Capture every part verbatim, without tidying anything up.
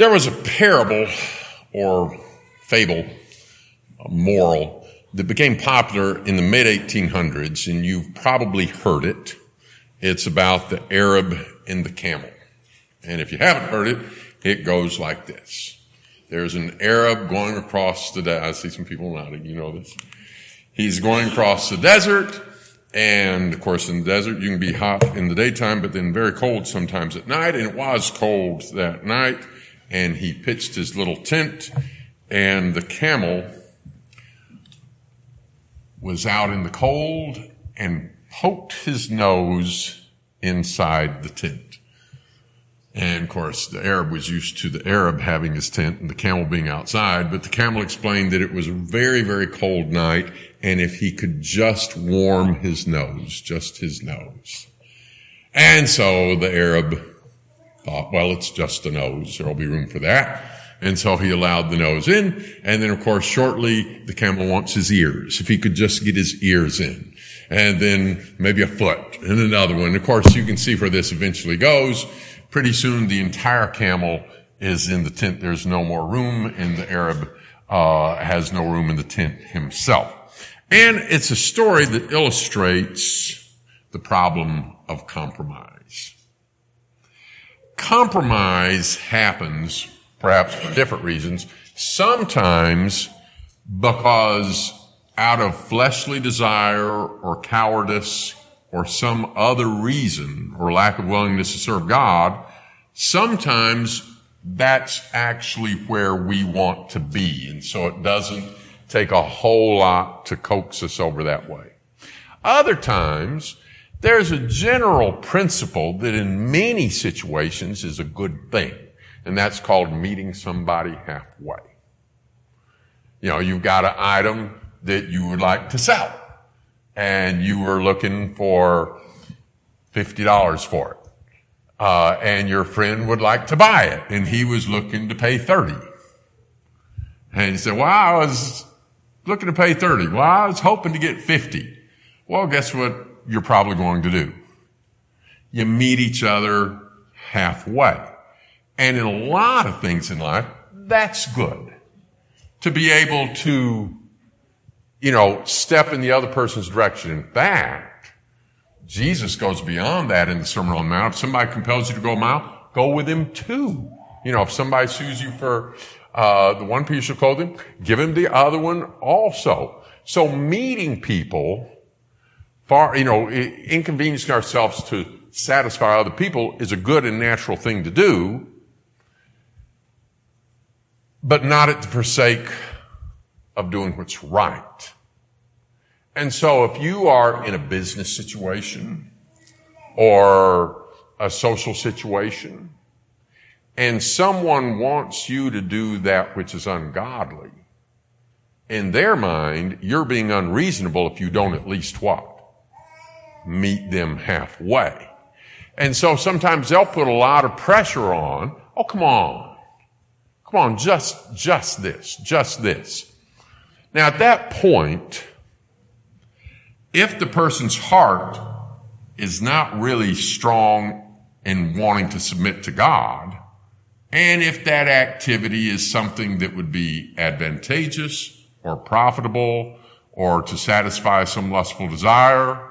There was a parable or fable, a moral, that became popular in the mid eighteen hundreds, and you've probably heard it. It's about the Arab and the camel. And if you haven't heard it, it goes like this. There's an Arab going across the desert. I see some people nodding, you know this. He's going across the desert, and of course in the desert you can be hot in the daytime, but then very cold sometimes at night, and it was cold that night, and he pitched his little tent, and the camel was out in the cold and poked his nose inside the tent. And of course, the Arab was used to the Arab having his tent and the camel being outside, but the camel explained that it was a very, very cold night, and if he could just warm his nose, just his nose. And so the Arab thought, well, it's just a nose. There'll be room for that. And so he allowed the nose in. And then, of course, shortly, the camel wants his ears. If he could just get his ears in. And then maybe a foot and another one. Of course, you can see where this eventually goes. Pretty soon, the entire camel is in the tent. There's no more room, and the Arab uh has no room in the tent himself. And it's a story that illustrates the problem of compromise. Compromise happens perhaps for different reasons, sometimes because out of fleshly desire or cowardice or some other reason or lack of willingness to serve God, sometimes that's actually where we want to be. And so it doesn't take a whole lot to coax us over that way. Other times, there's a general principle that in many situations is a good thing. And that's called meeting somebody halfway. You know, you've got an item that you would like to sell, and you were looking for fifty dollars for it. Uh, and your friend would like to buy it, and he was looking to pay thirty dollars. And you said, well, I was looking to pay thirty dollars. Well, I was hoping to get fifty dollars. Well, guess what you're probably going to do? You meet each other halfway. And in a lot of things in life, that's good. To be able to, you know, step in the other person's direction. In fact, Jesus goes beyond that in the Sermon on the Mount. If somebody compels you to go a mile, go with him two. You know, if somebody sues you for uh the one piece of clothing, give him the other one also. So meeting people, far, you know, inconveniencing ourselves to satisfy other people is a good and natural thing to do, but not at the forsake of doing what's right. And so if you are in a business situation or a social situation and someone wants you to do that which is ungodly, in their mind, you're being unreasonable if you don't at least what? Meet them halfway. And so sometimes they'll put a lot of pressure on. Oh, come on. Come on, just, just this, just this. Now, at that point, if the person's heart is not really strong in wanting to submit to God, and if that activity is something that would be advantageous or profitable or to satisfy some lustful desire,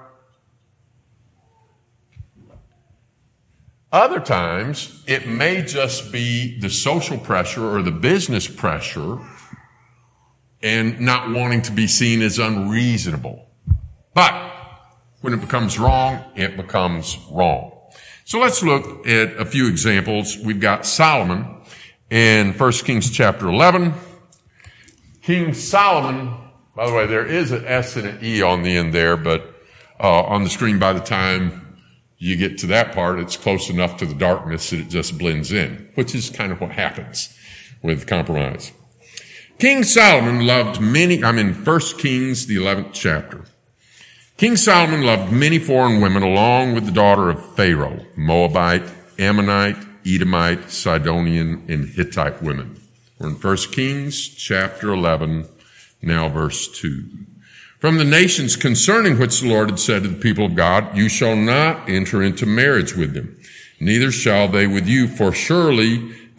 other times, it may just be the social pressure or the business pressure and not wanting to be seen as unreasonable. But when it becomes wrong, it becomes wrong. So let's look at a few examples. We've got Solomon in First Kings chapter eleven. King Solomon, by the way, there is an S and an E on the end there, but uh, on the screen by the time you get to that part, it's close enough to the darkness that it just blends in, which is kind of what happens with compromise. King Solomon loved many, I'm in First Kings, the eleventh chapter. King Solomon loved many foreign women along with the daughter of Pharaoh, Moabite, Ammonite, Edomite, Sidonian, and Hittite women. We're in First Kings chapter eleven, now verse two. From the nations concerning which the Lord had said to the people of God, you shall not enter into marriage with them, neither shall they with you, for surely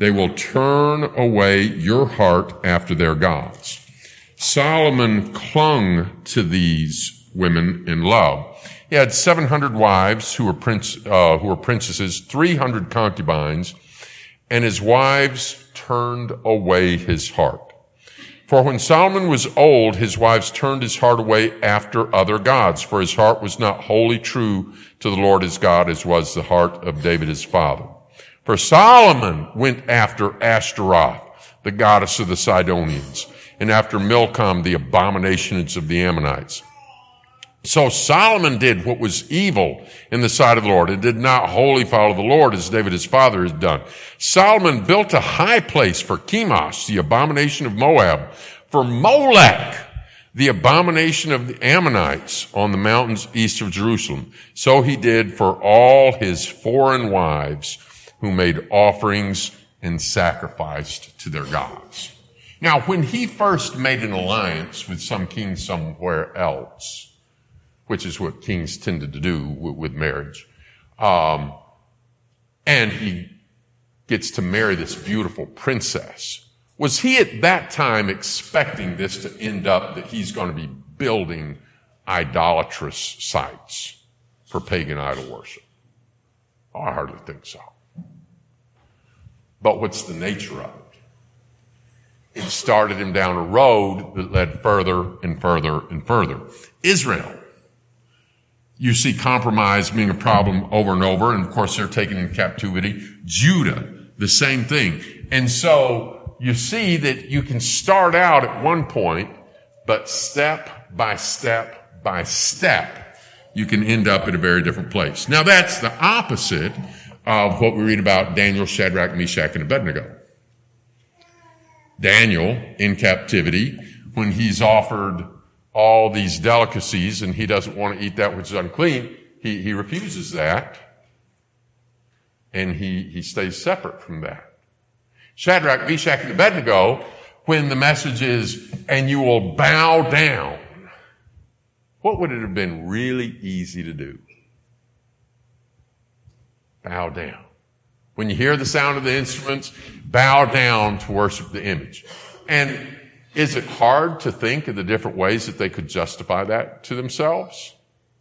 They will turn away your heart after their gods. Solomon clung to these women in love. He had seven hundred wives who were prince, uh, who were princesses, three hundred concubines, and his wives turned away his heart. For when Solomon was old, his wives turned his heart away after other gods, for his heart was not wholly true to the Lord his God, as was the heart of David his father. For Solomon went after Ashtaroth, the goddess of the Sidonians, and after Milcom, the abominations of the Ammonites. So Solomon did what was evil in the sight of the Lord, and did not wholly follow the Lord as David his father had done. Solomon built a high place for Chemosh, the abomination of Moab, for Molech, the abomination of the Ammonites on the mountains east of Jerusalem. So he did for all his foreign wives who made offerings and sacrificed to their gods. Now, when he first made an alliance with some king somewhere else, which is what kings tended to do with marriage. Um, and he gets to marry this beautiful princess. Was he at that time expecting this to end up that he's going to be building idolatrous sites for pagan idol worship? Oh, I hardly think so. But what's the nature of it? It started him down a road that led further and further and further. Israel. You see compromise being a problem over and over, and of course they're taken in captivity. Judah, the same thing. And so you see that you can start out at one point, but step by step by step, you can end up at a very different place. Now that's the opposite of what we read about Daniel, Shadrach, Meshach, and Abednego. Daniel, in captivity, when he's offered all these delicacies and he doesn't want to eat that which is unclean, he, he refuses that, and he, he stays separate from that. Shadrach, Meshach, and Abednego, when the message is, and you will bow down, what would it have been really easy to do? Bow down. When you hear the sound of the instruments, bow down to worship the image. And is it hard to think of the different ways that they could justify that to themselves?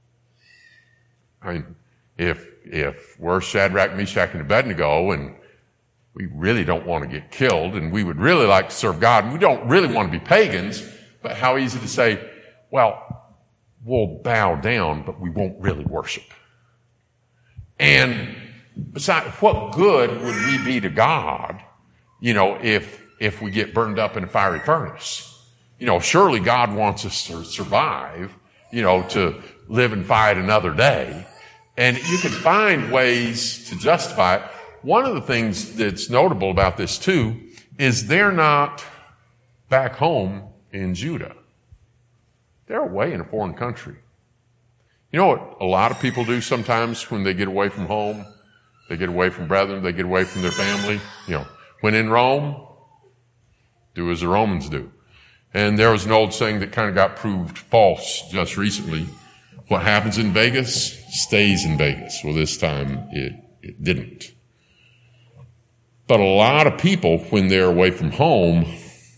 I mean, if, if we're Shadrach, Meshach, and Abednego, and we really don't want to get killed, and we would really like to serve God, and we don't really want to be pagans, but how easy to say, well, we'll bow down, but we won't really worship. And besides, what good would we be to God, you know, if if we get burned up in a fiery furnace? You know, surely God wants us to survive, you know, to live and fight another day. And you can find ways to justify it. One of the things that's notable about this too is they're not back home in Judah. They're away in a foreign country. You know what a lot of people do sometimes when they get away from home? They get away from brethren, they get away from their family. You know, when in Rome, do as the Romans do. And there was an old saying that kind of got proved false just recently. What happens in Vegas stays in Vegas. Well, this time it, it didn't. But a lot of people, when they're away from home,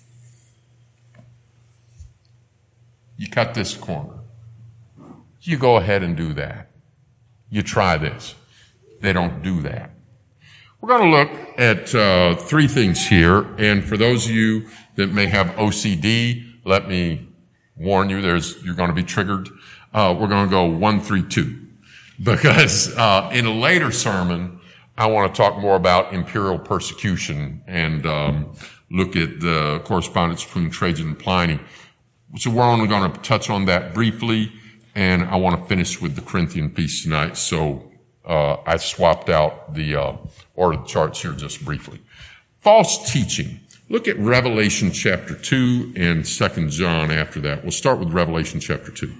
you cut this corner. You go ahead and do that. You try this. They don't do that. We're going to look at uh, three things here, and for those of you that may have O C D, let me warn you, there's you're going to be triggered. Uh, we're going to go one, three, two, because uh, in a later sermon, I want to talk more about imperial persecution and um, look at the correspondence between Trajan and Pliny. So we're only going to touch on that briefly, and I want to finish with the Corinthian piece tonight. So uh, I swapped out the uh, order of the charts here just briefly. False teaching. Look at Revelation chapter two and Second John after that. We'll start with Revelation chapter two.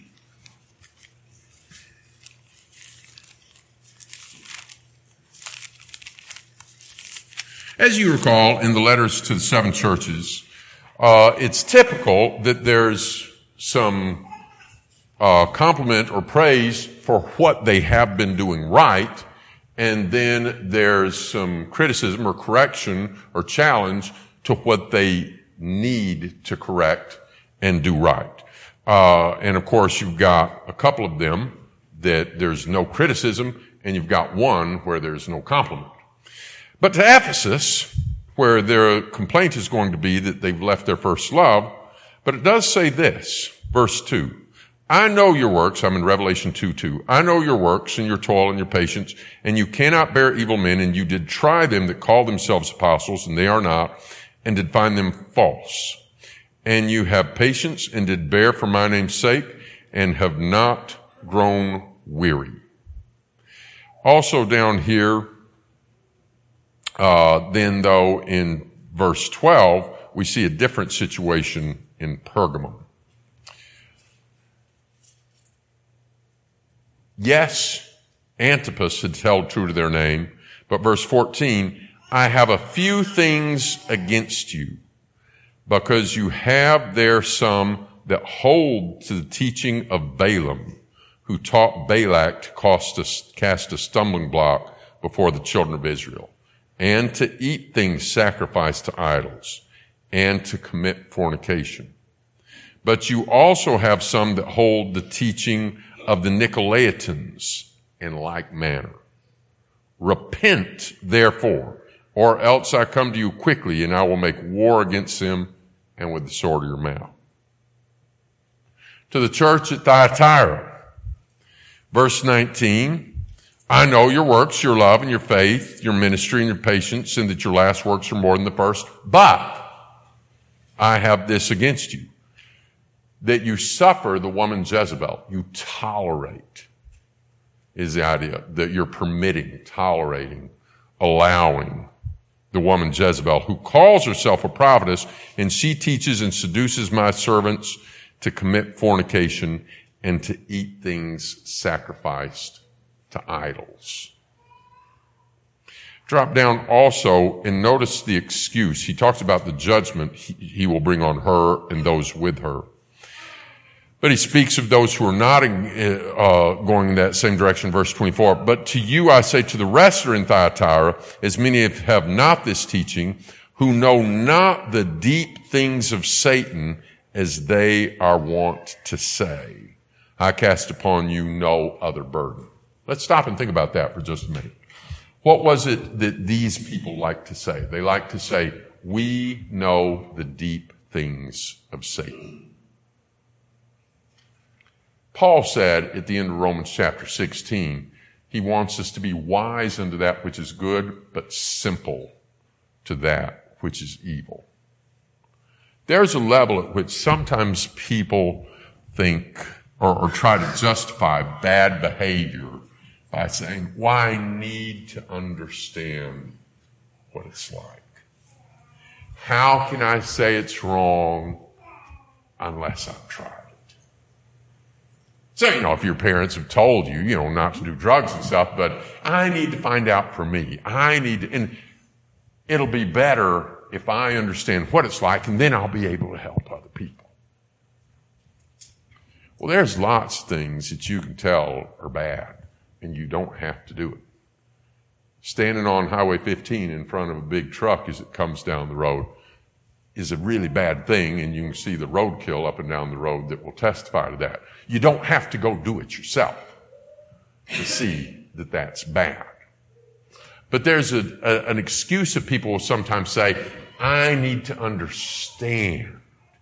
As you recall, in the letters to the seven churches, uh, it's typical that there's some uh, compliment or praise for what they have been doing right, and then there's some criticism or correction or challenge to what they need to correct and do right. Uh, and of course, you've got a couple of them that there's no criticism, and you've got one where there's no compliment. But to Ephesus, where their complaint is going to be that they've left their first love, but it does say this, verse two. I know your works, I'm in Revelation two two. I know your works and your toil and your patience, and you cannot bear evil men, and you did try them that call themselves apostles, and they are not, and did find them false. And you have patience and did bear for my name's sake, and have not grown weary. Also down here, uh, then though in verse twelve, we see a different situation in Pergamum. Yes, Antipas had held true to their name, but verse fourteen, I have a few things against you, because you have there some that hold to the teaching of Balaam, who taught Balak to cast a, cast a stumbling block before the children of Israel, and to eat things sacrificed to idols, and to commit fornication. But you also have some that hold the teaching of the Nicolaitans in like manner. Repent, therefore, or else I come to you quickly, and I will make war against them, and with the sword of your mouth. To the church at Thyatira, verse nineteen, I know your works, your love and your faith, your ministry and your patience, and that your last works are more than the first. But I have this against you, that you suffer the woman Jezebel. You tolerate, is the idea, that you're permitting, tolerating, allowing the woman Jezebel, who calls herself a prophetess, and she teaches and seduces my servants to commit fornication and to eat things sacrificed to idols. Drop down also and notice the excuse. He talks about the judgment he, he will bring on her and those with her. But he speaks of those who are not uh, going in that same direction, verse twenty-four. But to you I say, to the rest are in Thyatira, as many as have not this teaching, who know not the deep things of Satan, as they are wont to say, I cast upon you no other burden. Let's stop and think about that for just a minute. What was it that these people like to say? They like to say, we know the deep things of Satan. Paul said at the end of Romans chapter sixteen, he wants us to be wise unto that which is good, but simple to that which is evil. There's a level at which sometimes people think or, or try to justify bad behavior by saying, well, I need to understand what it's like. How can I say it's wrong unless I've tried it? So, you know, if your parents have told you, you know, not to do drugs and stuff, but I need to find out for me. I need to, and it'll be better if I understand what it's like, and then I'll be able to help other people. Well, there's lots of things that you can tell are bad, and you don't have to do it. Standing on Highway fifteen in front of a big truck as it comes down the road is a really bad thing, and you can see the roadkill up and down the road that will testify to that. You don't have to go do it yourself to see that that's bad. But there's a, a, an excuse that people will sometimes say, I need to understand.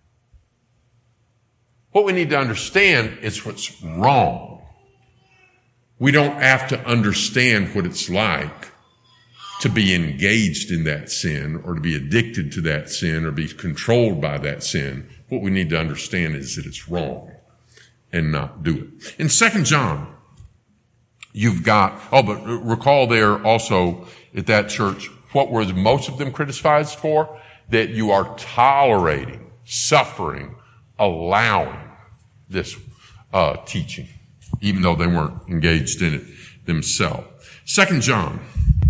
What we need to understand is what's wrong. We don't have to understand what it's like to be engaged in that sin or to be addicted to that sin or be controlled by that sin. What we need to understand is that it's wrong and not do it. In Second John, you've got, oh, but recall there also at that church, what were most of them criticized for? That you are tolerating, suffering, allowing this uh, teaching, even though they weren't engaged in it themselves. Second John.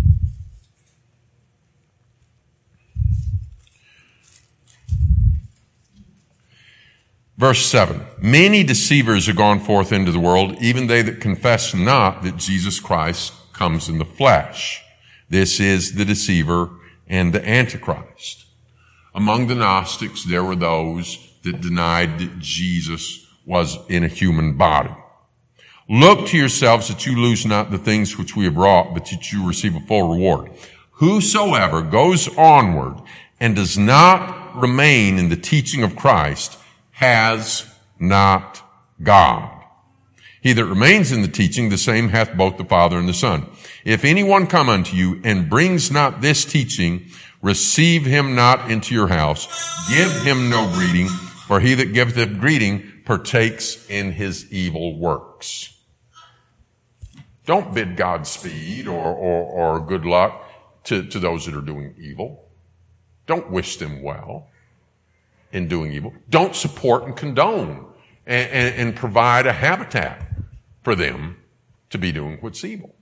Verse seven, many deceivers are gone forth into the world, even they that confess not that Jesus Christ comes in the flesh. This is the deceiver and the Antichrist. Among the Gnostics, there were those that denied that Jesus was in a human body. Look to yourselves that you lose not the things which we have wrought, but that you receive a full reward. Whosoever goes onward and does not remain in the teaching of Christ has not God. He that remains in the teaching, the same hath both the Father and the Son. If anyone come unto you and brings not this teaching, receive him not into your house. Give him no greeting, for he that giveth a greeting partakes in his evil works. Don't bid Godspeed or, or, or good luck to, to those that are doing evil. Don't wish them well in doing evil. Don't support and condone and, and, and provide a habitat for them to be doing what's evil.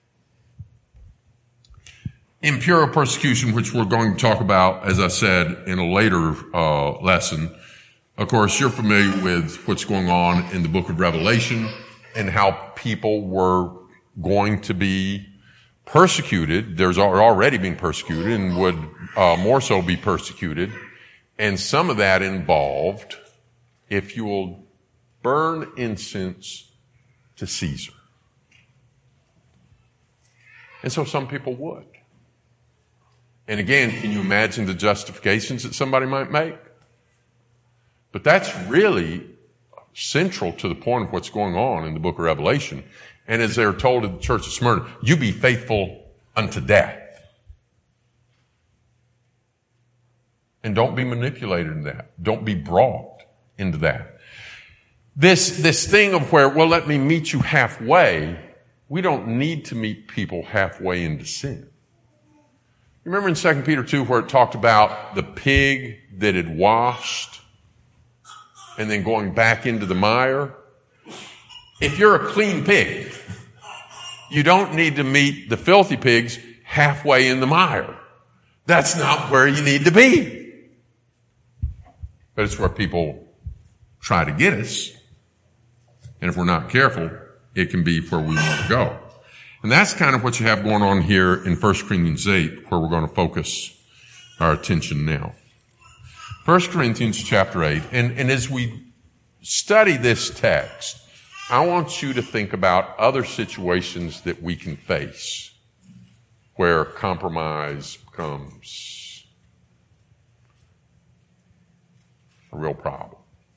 Impure persecution, which we're going to talk about, as I said, in a later uh, lesson. Of course, you're familiar with what's going on in the book of Revelation and how people were going to be persecuted. There's already being persecuted and would uh, more so be persecuted. And some of that involved, if you will burn incense to Caesar. And so some people would. And again, can you imagine the justifications that somebody might make? But that's really central to the point of what's going on in the book of Revelation. And as they're told to the church of Smyrna, you be faithful unto death. And don't be manipulated in that. Don't be brought into that. This, this thing of where, well, let me meet you halfway. We don't need to meet people halfway into sin. You remember in Second Peter two where it talked about the pig that had washed and then going back into the mire? If you're a clean pig, you don't need to meet the filthy pigs halfway in the mire. That's not where you need to be. But it's where people try to get us. And if we're not careful, it can be where we want to go. And that's kind of what you have going on here in First Corinthians eight, where we're going to focus our attention now. First Corinthians chapter eight. And, and as we study this text, I want you to think about other situations that we can face where compromise becomes a real problem.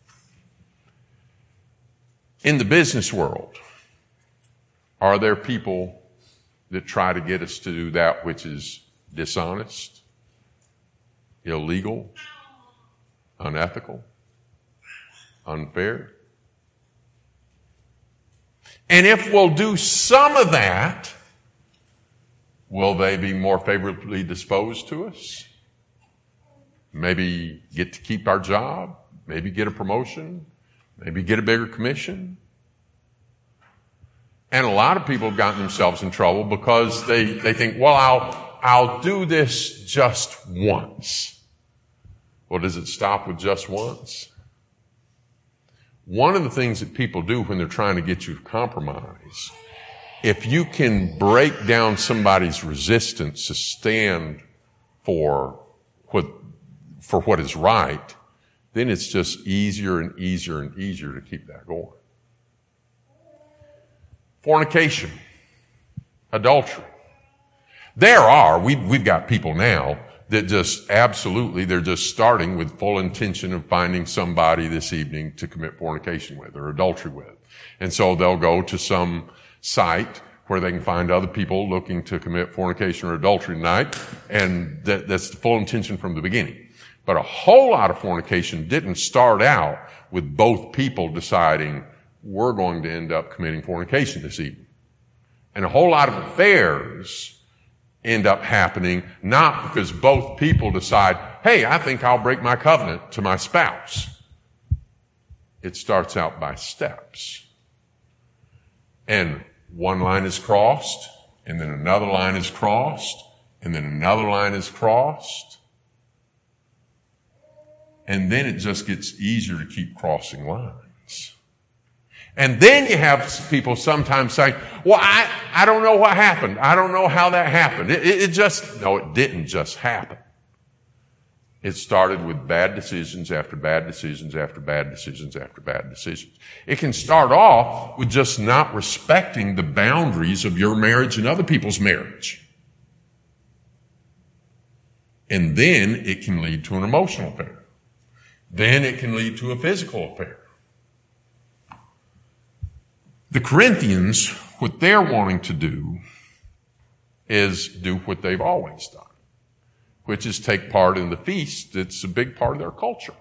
In the business world, are there people that try to get us to do that which is dishonest, illegal, unethical, unfair? And if we'll do some of that, will they be more favorably disposed to us? Maybe get to keep our job, maybe get a promotion, maybe get a bigger commission. And a lot of people have gotten themselves in trouble because they, they think, well, I'll, I'll do this just once. Well, does it stop with just once? One of the things that people do when they're trying to get you to compromise, if you can break down somebody's resistance to stand for what, for what is right, then it's just easier and easier and easier to keep that going. Fornication, adultery. There are, we, we've got people now that just absolutely, they're just starting with full intention of finding somebody this evening to commit fornication with or adultery with. And so they'll go to some site where they can find other people looking to commit fornication or adultery tonight, and that, that's the full intention from the beginning. But a whole lot of fornication didn't start out with both people deciding, we're going to end up committing fornication this evening. And a whole lot of affairs end up happening not because both people decide, hey, I think I'll break my covenant to my spouse. It starts out by steps. And one line is crossed, and then another line is crossed, and then another line is crossed. And then it just gets easier to keep crossing lines. And then you have people sometimes saying, well, I, I don't know what happened. I don't know how that happened. It, it, it just, no, it didn't just happen. It started with bad decisions after bad decisions after bad decisions after bad decisions. It can start off with just not respecting the boundaries of your marriage and other people's marriage. And then it can lead to an emotional affair. Then it can lead to a physical affair. The Corinthians, what they're wanting to do is do what they've always done, which is take part in the feast. It's a big part of their culture.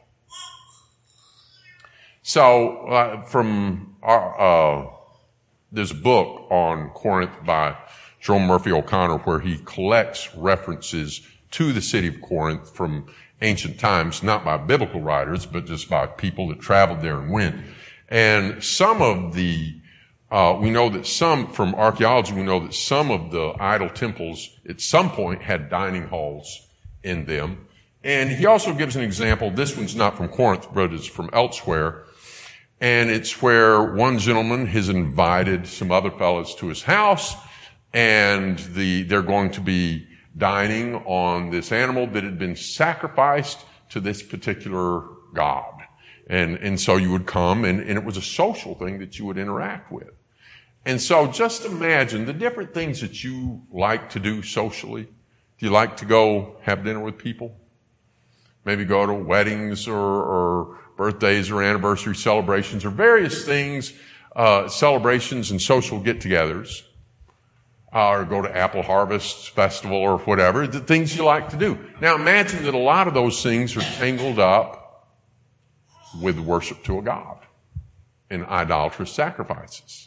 So, uh, from our, uh, there's a book on Corinth by Jerome Murphy O'Connor where he collects references to the city of Corinth from ancient times, not by biblical writers, but just by people that traveled there and went. And some of the Uh, we know that some, from archaeology, we know that some of the idol temples at some point had dining halls in them. And he also gives an example. This one's not from Corinth, but it's from elsewhere. And it's where one gentleman has invited some other fellows to his house, and the, they're going to be dining on this animal that had been sacrificed to this particular god. And, and so you would come, and, and it was a social thing that you would interact with. And so just imagine the different things that you like to do socially. Do you like to go have dinner with people? Maybe go to weddings or, or birthdays or anniversary celebrations or various things, uh, celebrations and social get-togethers. Uh, or go to Apple Harvest Festival or whatever, the things you like to do. Now imagine that a lot of those things are tangled up with worship to a god and idolatrous sacrifices.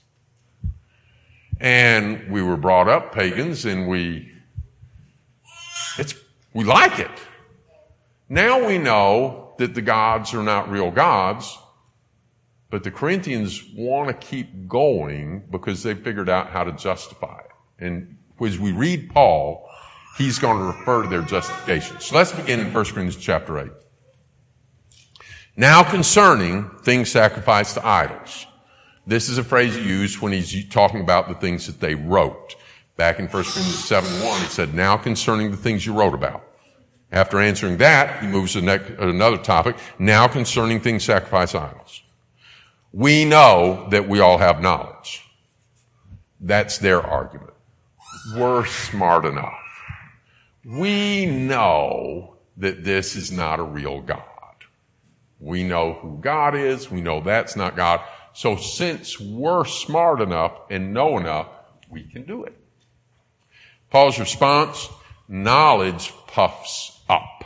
And we were brought up pagans, and we, it's, we like it. Now we know that the gods are not real gods, but the Corinthians want to keep going because they figured out how to justify it. And as we read Paul, he's going to refer to their justification. So let's begin in First Corinthians chapter eight. Now concerning things sacrificed to idols. This is a phrase used when he's talking about the things that they wrote. Back in First Corinthians seven one, he said, now concerning the things you wrote about. After answering that, he moves to next, another topic. Now concerning things sacrificed to idols. We know that we all have knowledge. That's their argument. We're smart enough. We know that this is not a real God. We know who God is. We know that's not God. So since we're smart enough and know enough, we can do it. Paul's response, knowledge puffs up.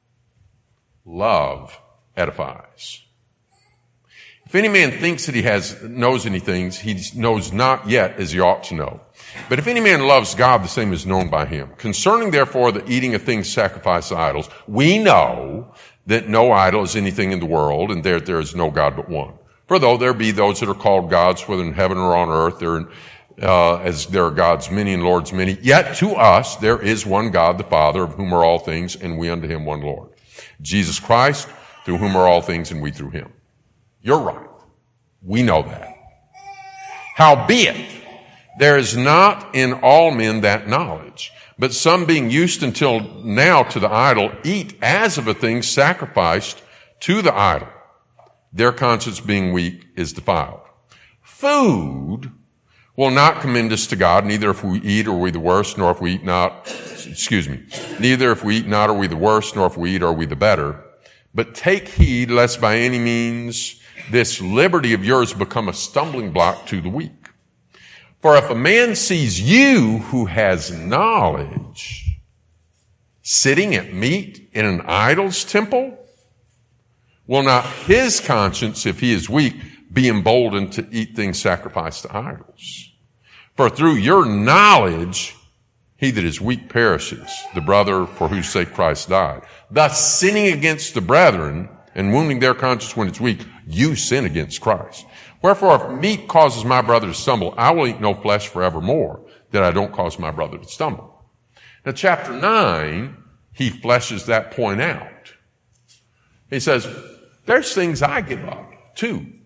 Love edifies. If any man thinks that he has, knows anything, he knows not yet as he ought to know. But if any man loves God, the same is known by him. Concerning therefore the eating of things sacrificed to idols, we know that no idol is anything in the world, and there there is no God but one. For though there be those that are called gods, whether in heaven or on earth, there, uh, as there are gods many and lords many, yet to us there is one God, the Father, of whom are all things, and we unto him one Lord. Jesus Christ, through whom are all things, and we through him. You're right. We know that. Howbeit, there is not in all men that knowledge, but some being used until now to the idol, eat as of a thing sacrificed to the idol. Their conscience being weak is defiled. Food will not commend us to God, neither if we eat are we the worst, nor if we eat not, excuse me, neither if we eat not are we the worst, nor if we eat are we the better. But take heed lest by any means this liberty of yours become a stumbling block to the weak. For if a man sees you who has knowledge sitting at meat in an idol's temple, will not his conscience, if he is weak, be emboldened to eat things sacrificed to idols? For through your knowledge, he that is weak perishes, the brother for whose sake Christ died. Thus sinning against the brethren and wounding their conscience when it's weak, you sin against Christ. Wherefore, if meat causes my brother to stumble, I will eat no flesh forevermore, that I don't cause my brother to stumble. Now, chapter nine, he fleshes that point out. He says, there's things I give up, too.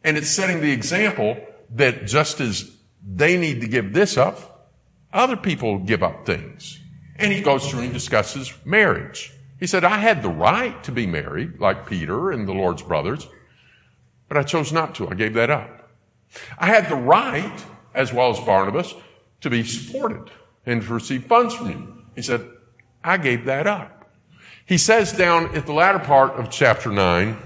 And it's setting the example that just as they need to give this up, other people give up things. And he goes through and discusses marriage. He said, I had the right to be married, like Peter and the Lord's brothers, but I chose not to. I gave that up. I had the right, as well as Barnabas, to be supported and to receive funds from you. He said, I gave that up. He says down at the latter part of chapter nine,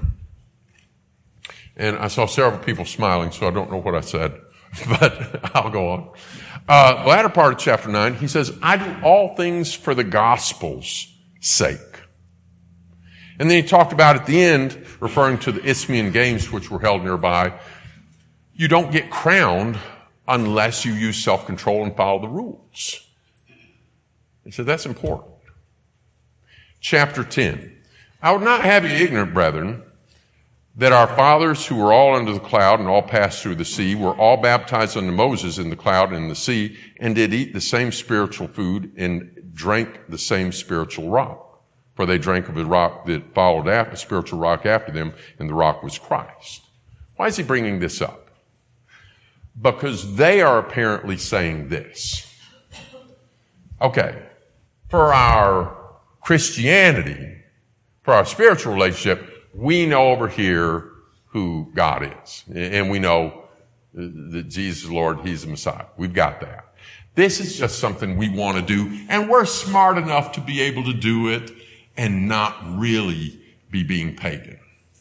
and I saw several people smiling, so I don't know what I said, but I'll go on. Uh, the latter part of chapter nine, he says, I do all things for the gospel's sake. And then he talked about at the end, referring to the Isthmian Games, which were held nearby, you don't get crowned unless you use self-control and follow the rules. He said, that's important. Chapter ten. I would not have you ignorant, brethren, that our fathers who were all under the cloud and all passed through the sea were all baptized unto Moses in the cloud and in the sea, and did eat the same spiritual food and drank the same spiritual rock. For they drank of the rock that followed after, the spiritual rock after them, and the rock was Christ. Why is he bringing this up? Because they are apparently saying this. Okay, for our Christianity, for our spiritual relationship, we know over here who God is. And we know that Jesus is Lord, He's the Messiah. We've got that. This is just something we want to do, and we're smart enough to be able to do it and not really be being pagan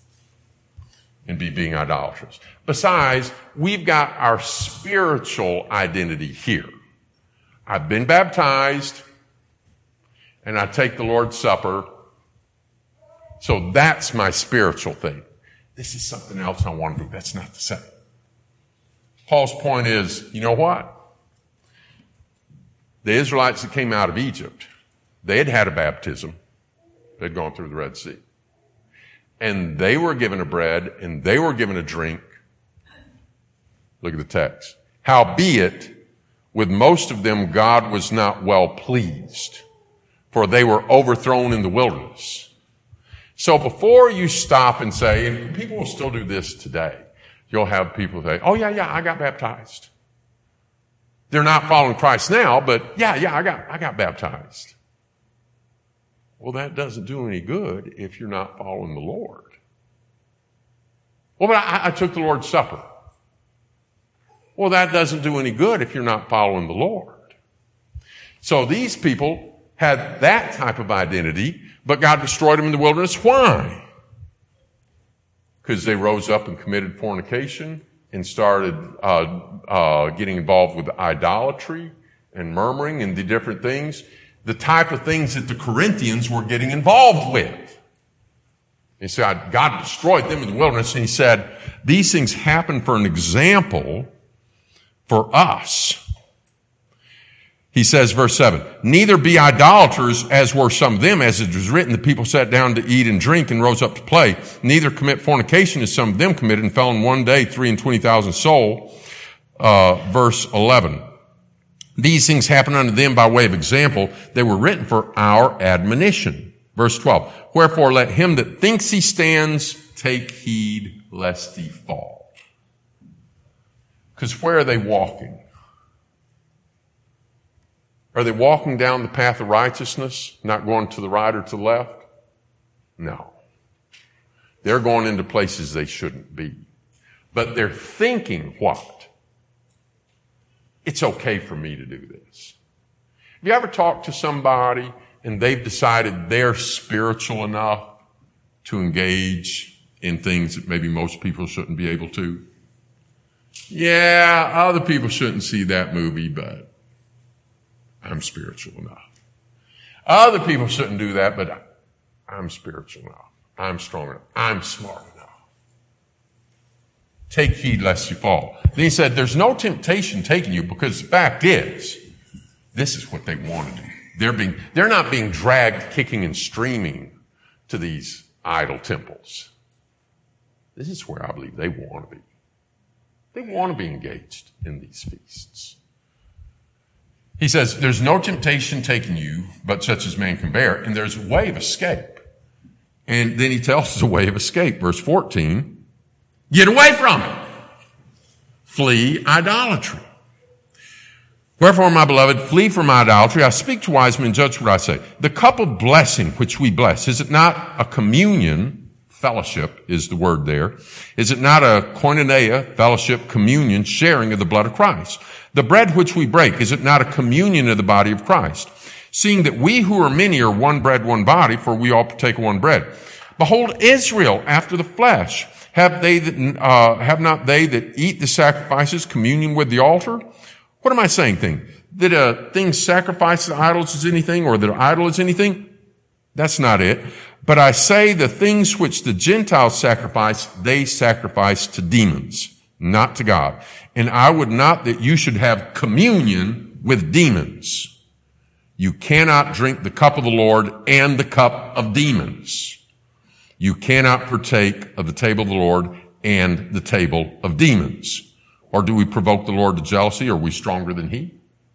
and be being idolatrous. Besides, we've got our spiritual identity here. I've been baptized, and I take the Lord's Supper. So that's my spiritual thing. This is something else I want to do. That's not the same. Paul's point is, you know what? The Israelites that came out of Egypt, they had had a baptism. They'd gone through the Red Sea. And they were given a bread, and they were given a drink. Look at the text. Howbeit, with most of them God was not well pleased, for they were overthrown in the wilderness. So before you stop and say, and people will still do this today, you'll have people say, oh yeah, yeah, I got baptized. They're not following Christ now, but yeah, yeah, I got, I got baptized. Well, that doesn't do any good if you're not following the Lord. Well, but I, I took the Lord's Supper. Well, that doesn't do any good if you're not following the Lord. So these people had that type of identity, but God destroyed them in the wilderness. Why? Because they rose up and committed fornication and started uh, uh, getting involved with idolatry and murmuring and the different things, the type of things that the Corinthians were getting involved with. He said, God destroyed them in the wilderness, and he said, these things happen for an example for us. He says, verse seven, neither be idolaters as were some of them, as it was written, the people sat down to eat and drink and rose up to play. Neither commit fornication as some of them committed and fell in one day three and twenty thousand souls. Uh, verse eleven. These things happened unto them by way of example. They were written for our admonition. Verse twelve. Wherefore let him that thinks he stands take heed lest he fall. Because where are they walking? Are they walking down the path of righteousness, not going to the right or to the left? No. They're going into places they shouldn't be. But they're thinking what? It's okay for me to do this. Have you ever talked to somebody and they've decided they're spiritual enough to engage in things that maybe most people shouldn't be able to? Yeah, other people shouldn't see that movie, but I'm spiritual enough. Other people shouldn't do that, but I'm spiritual enough. I'm strong enough. I'm smart enough. Take heed lest you fall. Then he said, there's no temptation taking you, because the fact is, this is what they want to do. They're being, they're not being dragged kicking and streaming to these idol temples. This is where I believe they want to be. They want to be engaged in these feasts. He says, there's no temptation taking you, but such as man can bear, and there's a way of escape. And then he tells us a way of escape. Verse fourteen, get away from it. flee idolatry. Wherefore, my beloved, flee from idolatry. I speak to wise men, judge what I say. The cup of blessing which we bless, is it not a communion? Fellowship is the word there. Is it not a koinonia, fellowship, communion, sharing of the blood of Christ? The bread which we break, is it not a communion of the body of Christ? Seeing that we who are many are one bread, one body, for we all partake of one bread. Behold, Israel after the flesh. Have they that, uh, have not they that eat the sacrifices communion with the altar? What am I saying thing? That a thing sacrificed to idols is anything, or that an idol is anything? That's not it. But I say the things which the Gentiles sacrifice, they sacrifice to demons, not to God. And I would not that you should have communion with demons. You cannot drink the cup of the Lord and the cup of demons. You cannot partake of the table of the Lord and the table of demons. Or do we provoke the Lord to jealousy? Are we stronger than he?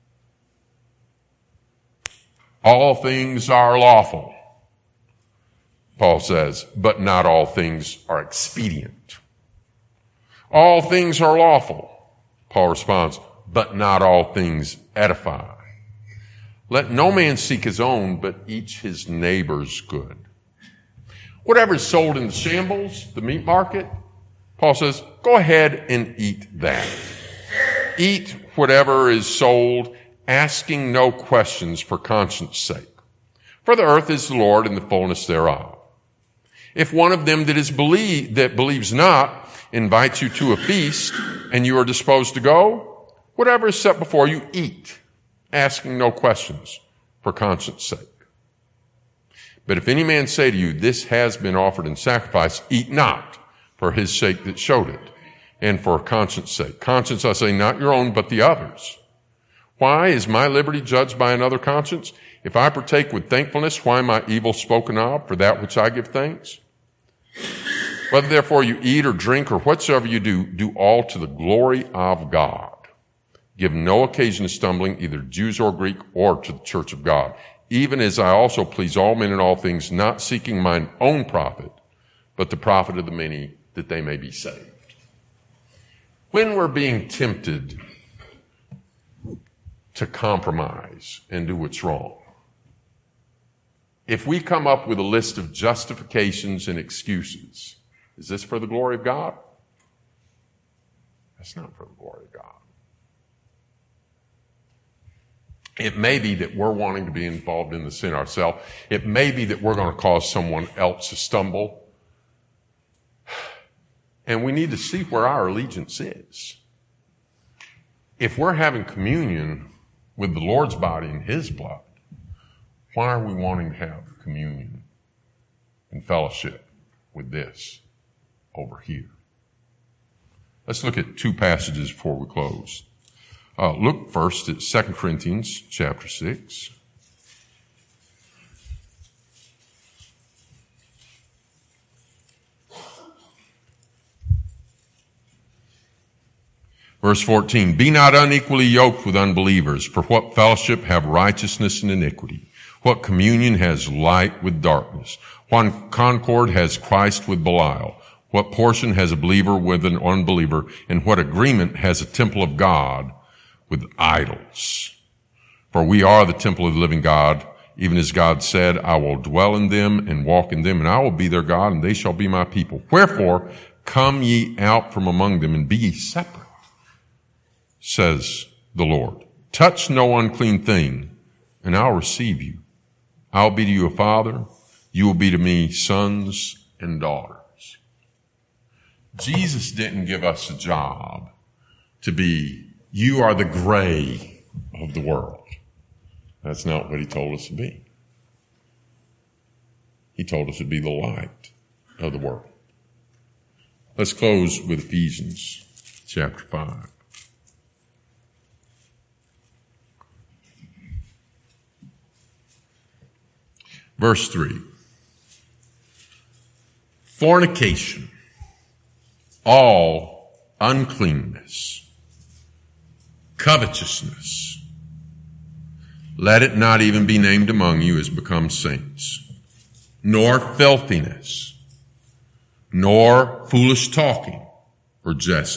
All things are lawful, Paul says, but not all things are expedient. All things are lawful, Paul responds, but not all things edify. Let no man seek his own, but each his neighbor's good. Whatever is sold in the shambles, the meat market, Paul says, go ahead and eat that. Eat whatever is sold, asking no questions for conscience sake. For the earth is the Lord and the fullness thereof. If one of them that is believe, that believes not invites you to a feast and you are disposed to go, whatever is set before you, eat, asking no questions for conscience sake. But if any man say to you, this has been offered in sacrifice, eat not for his sake that showed it, and for conscience sake. Conscience, I say, not your own, but the others. Why is my liberty judged by another conscience? If I partake with thankfulness, why am I evil spoken of for that which I give thanks? Whether therefore you eat or drink or whatsoever you do, do all to the glory of God. Give no occasion to stumbling, either Jews or Greek, or to the church of God. Even as I also please all men in all things, not seeking mine own profit, but the profit of the many, that they may be saved. When we're being tempted to compromise and do what's wrong, if we come up with a list of justifications and excuses, is this for the glory of God? That's not for the glory of God. It may be that we're wanting to be involved in the sin ourselves. It may be that we're going to cause someone else to stumble. And we need to see where our allegiance is. If we're having communion with the Lord's body and his blood, why are we wanting to have communion and fellowship with this over here? Let's look at two passages before we close. Uh, look first at Second Corinthians chapter six. Verse fourteen, be not unequally yoked with unbelievers, for what fellowship have righteousness and iniquity? What communion has light with darkness? What concord has Christ with Belial? What portion has a believer with an unbeliever? And what agreement has a temple of God with idols? For we are the temple of the living God, even as God said, I will dwell in them and walk in them, and I will be their God, and they shall be my people. Wherefore, come ye out from among them, and be ye separate, says the Lord. Touch no unclean thing, and I'll receive you. I'll be to you a father. You will be to me sons and daughters. Jesus didn't give us a job to be, you are the gray of the world. That's not what he told us to be. He told us to be the light of the world. Let's close with Ephesians chapter five. Verse three. Fornication, all uncleanness, covetousness, let it not even be named among you as becomes saints, nor filthiness, nor foolish talking or jesting,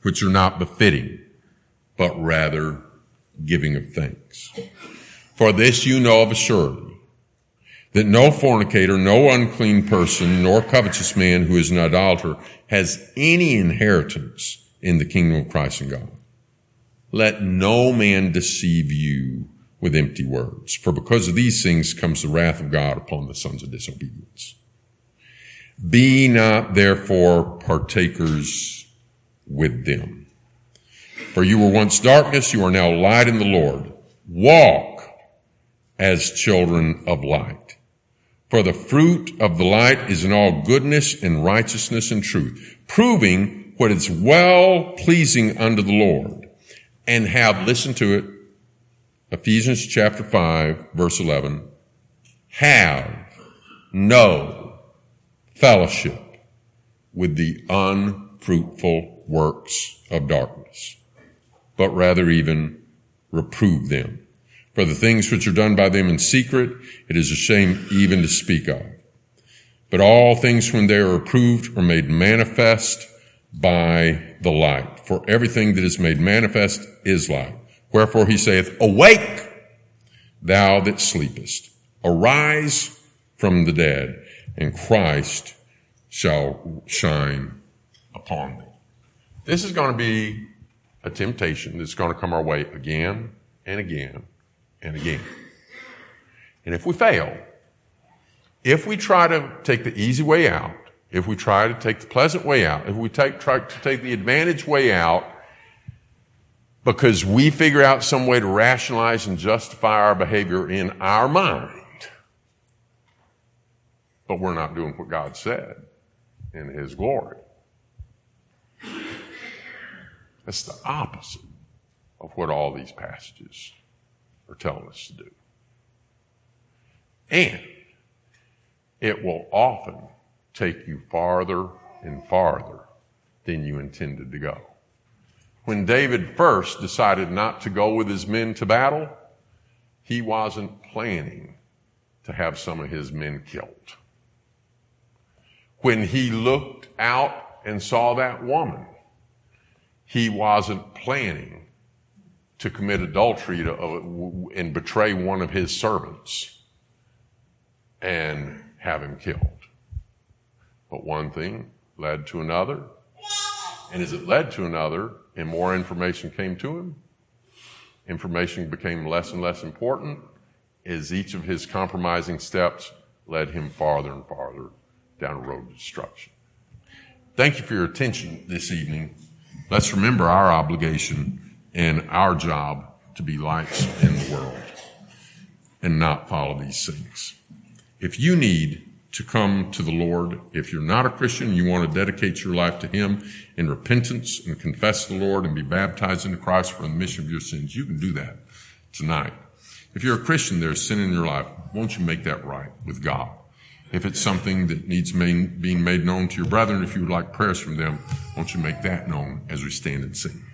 which are not befitting, but rather giving of thanks. For this you know of a surety, that no fornicator, no unclean person, nor covetous man who is an idolater has any inheritance in the kingdom of Christ and God. Let no man deceive you with empty words, for because of these things comes the wrath of God upon the sons of disobedience. Be not therefore partakers with them. For you were once darkness, you are now light in the Lord. Walk as children of light. For the fruit of the light is in all goodness and righteousness and truth, proving what is well pleasing unto the Lord, and have, listen to it, Ephesians chapter five, verse eleven, have no fellowship with the unfruitful works of darkness, but rather even reprove them. For the things which are done by them in secret, it is a shame even to speak of. But all things when they are approved are made manifest by the light. For everything that is made manifest is light. Wherefore he saith, awake, thou that sleepest. Arise from the dead, and Christ shall shine upon thee. This is going to be a temptation that's going to come our way again and again and again. And if we fail, if we try to take the easy way out, if we try to take the pleasant way out, if we take, try to take the advantage way out, because we figure out some way to rationalize and justify our behavior in our mind, but we're not doing what God said in his glory. That's the opposite of what all these passages are telling us to do. And it will often take you farther and farther than you intended to go. When David first decided not to go with his men to battle, he wasn't planning to have some of his men killed. When he looked out and saw that woman, he wasn't planning to commit adultery to, uh, and betray one of his servants and have him killed. But one thing led to another, and as it led to another, and more information came to him, information became less and less important as each of his compromising steps led him farther and farther down a road to destruction. Thank you for your attention this evening. Let's remember our obligation and our job to be lights in the world and not follow these things. If you need to come to the Lord, if you're not a Christian, you want to dedicate your life to him in repentance and confess the Lord and be baptized into Christ for the remission of your sins, you can do that tonight. If you're a Christian, there's sin in your life, won't you make that right with God? If it's something that needs main, being made known to your brethren, if you would like prayers from them, won't you make that known as we stand and sing?